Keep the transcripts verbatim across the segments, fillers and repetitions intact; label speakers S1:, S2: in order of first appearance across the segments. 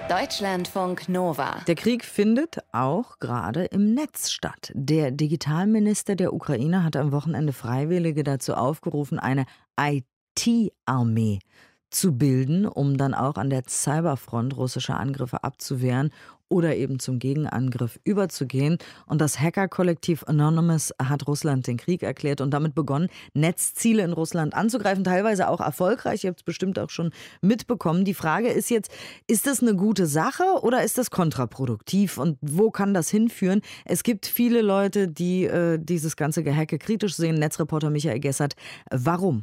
S1: Deutschlandfunk Nova.
S2: Der Krieg findet auch gerade im Netz statt. Der Digitalminister der Ukraine hat am Wochenende Freiwillige dazu aufgerufen, eine I T-Armee zu bilden, um dann auch an der Cyberfront russische Angriffe abzuwehren oder eben zum Gegenangriff überzugehen. Und das Hacker-Kollektiv Anonymous hat Russland den Krieg erklärt und damit begonnen, Netzziele in Russland anzugreifen, teilweise auch erfolgreich. Ihr habt es bestimmt auch schon mitbekommen. Die Frage ist jetzt, ist das eine gute Sache oder ist das kontraproduktiv und wo kann das hinführen? Es gibt viele Leute, die äh, dieses ganze Gehacke kritisch sehen. Netzreporter Michael Gessert, warum?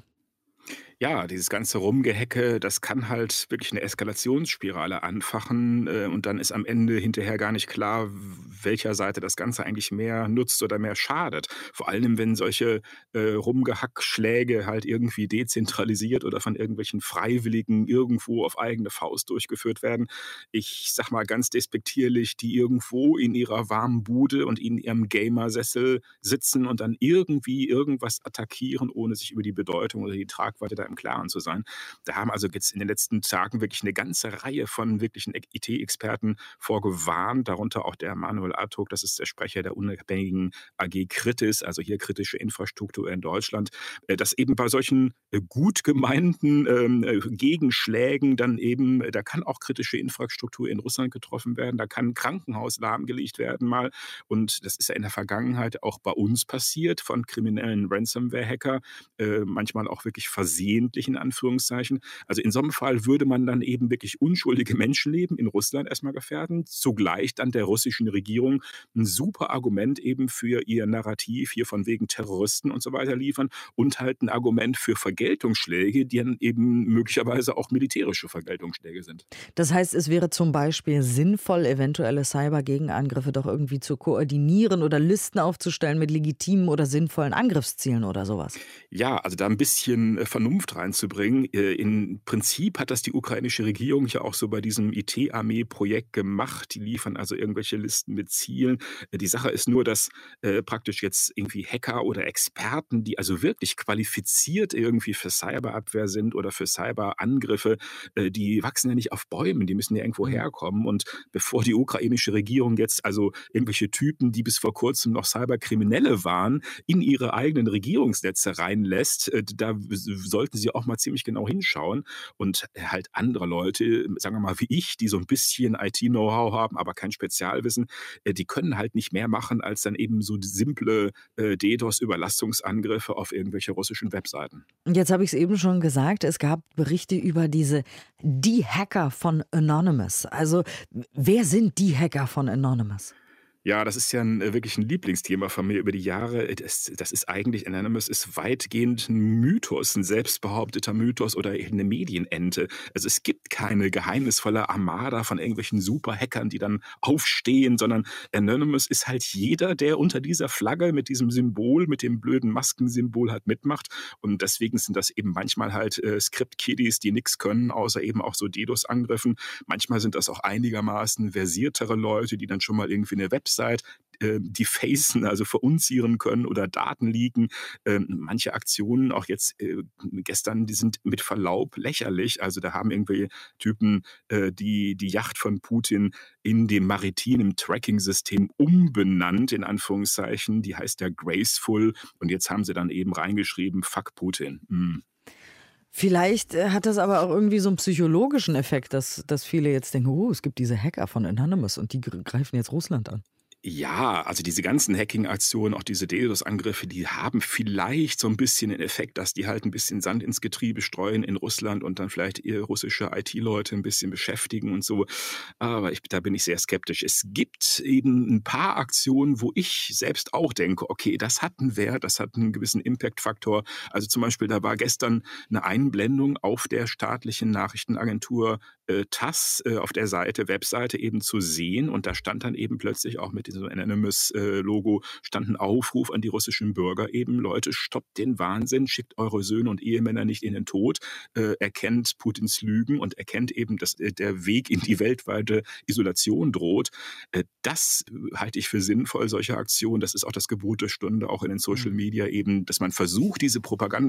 S3: Ja, dieses ganze Rumgehacke, das kann halt wirklich eine Eskalationsspirale anfachen, äh, und dann ist am Ende hinterher gar nicht klar, welcher Seite das Ganze eigentlich mehr nutzt oder mehr schadet. Vor allem, wenn solche äh, Rumgehackschläge halt irgendwie dezentralisiert oder von irgendwelchen Freiwilligen irgendwo auf eigene Faust durchgeführt werden. Ich sag mal ganz despektierlich, die irgendwo in ihrer warmen Bude und in ihrem Gamersessel sitzen und dann irgendwie irgendwas attackieren, ohne sich über die Bedeutung oder die Tragweite da im Klaren zu sein. Da haben also jetzt in den letzten Tagen wirklich eine ganze Reihe von wirklichen I T-Experten vorgewarnt, darunter auch der Manuel Artuk, das ist der Sprecher der unabhängigen A G Kritis, also hier kritische Infrastruktur in Deutschland, dass eben bei solchen gut gemeinten ähm, Gegenschlägen dann eben, da kann auch kritische Infrastruktur in Russland getroffen werden, da kann ein Krankenhaus lahmgelegt werden mal und das ist ja in der Vergangenheit auch bei uns passiert von kriminellen Ransomware-Hacker, äh, manchmal auch wirklich versehentlich in Anführungszeichen. Also in so einem Fall würde man dann eben wirklich unschuldige Menschenleben in Russland erstmal gefährden, zugleich dann der russischen Regierung ein super Argument eben für ihr Narrativ hier von wegen Terroristen und so weiter liefern und halt ein Argument für Vergeltungsschläge, die dann eben möglicherweise auch militärische Vergeltungsschläge sind.
S2: Das heißt, es wäre zum Beispiel sinnvoll, eventuelle Cyber-Gegenangriffe doch irgendwie zu koordinieren oder Listen aufzustellen mit legitimen oder sinnvollen Angriffszielen oder sowas?
S3: Ja, also da ein bisschen Vernunft reinzubringen. Im Prinzip hat das die ukrainische Regierung ja auch so bei diesem I T-Armee-Projekt gemacht. Die liefern also irgendwelche Listen mit Zielen. Die Sache ist nur, dass äh, praktisch jetzt irgendwie Hacker oder Experten, die also wirklich qualifiziert irgendwie für Cyberabwehr sind oder für Cyberangriffe, äh, die wachsen ja nicht auf Bäumen, die müssen ja irgendwo herkommen. Und bevor die ukrainische Regierung jetzt also irgendwelche Typen, die bis vor kurzem noch Cyberkriminelle waren, in ihre eigenen Regierungsnetze reinlässt, äh, da sollten sie auch mal ziemlich genau hinschauen und halt andere Leute, sagen wir mal wie ich, die so ein bisschen I T-Know-how haben, aber kein Spezialwissen, die können halt nicht mehr machen, als dann eben so simple äh, DDoS-Überlastungsangriffe auf irgendwelche russischen Webseiten.
S2: Jetzt habe ich es eben schon gesagt, es gab Berichte über diese die Hacker von Anonymous. Also wer sind die Hacker von Anonymous?
S3: Ja, das ist ja ein, äh, wirklich ein Lieblingsthema von mir über die Jahre. Das das ist eigentlich Anonymous ist weitgehend ein Mythos, ein selbstbehaupteter Mythos oder eine Medienente. Also, es gibt keine geheimnisvolle Armada von irgendwelchen Superhackern, die dann aufstehen, sondern Anonymous ist halt jeder, der unter dieser Flagge mit diesem Symbol, mit dem blöden Maskensymbol halt mitmacht. Und deswegen sind das eben manchmal halt, äh, Script-Kiddies, die nix können, außer eben auch so DDoS-Angriffen. Manchmal sind das auch einigermaßen versiertere Leute, die dann schon mal irgendwie eine Website äh, defacen, also verunzieren können oder Daten leaken. Ähm, manche Aktionen, auch jetzt äh, gestern, die sind mit Verlaub lächerlich. Also da haben irgendwie Typen äh, die, die Yacht von Putin in dem maritimen Tracking-System umbenannt, in Anführungszeichen. Die heißt ja Graceful. Und jetzt haben sie dann eben reingeschrieben, fuck Putin. Mm.
S2: Vielleicht äh, hat das aber auch irgendwie so einen psychologischen Effekt, dass, dass viele jetzt denken, oh, es gibt diese Hacker von Anonymous und die gr- greifen jetzt Russland an.
S3: Ja, also diese ganzen Hacking-Aktionen, auch diese DDoS-Angriffe, die haben vielleicht so ein bisschen den Effekt, dass die halt ein bisschen Sand ins Getriebe streuen in Russland und dann vielleicht eher russische I T-Leute ein bisschen beschäftigen und so. Aber ich, da bin ich sehr skeptisch. Es gibt eben ein paar Aktionen, wo ich selbst auch denke, okay, das hat einen Wert, das hat einen gewissen Impact-Faktor. Also zum Beispiel, da war gestern eine Einblendung auf der staatlichen Nachrichtenagentur äh, T A S, äh, auf der Seite, Webseite eben zu sehen und da stand dann eben plötzlich auch mit diesem Anonymous-Logo stand ein Aufruf an die russischen Bürger eben, Leute, stoppt den Wahnsinn, schickt eure Söhne und Ehemänner nicht in den Tod, äh, erkennt Putins Lügen und erkennt eben, dass äh, der Weg in die weltweite Isolation droht. Äh, das halte ich für sinnvoll, solche Aktionen. Das ist auch das Gebot der Stunde, auch in den Social Media eben, dass man versucht, diese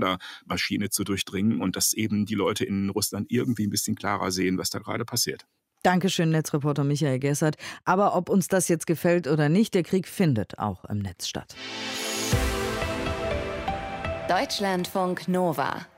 S3: Propagandamaschine zu durchdringen und dass eben die Leute in Russland irgendwie ein bisschen klarer sehen, was da gerade passiert.
S2: Dankeschön, Netzreporter Michael Gessert. Aber ob uns das jetzt gefällt oder nicht, der Krieg findet auch im Netz statt.
S1: Deutschlandfunk Nova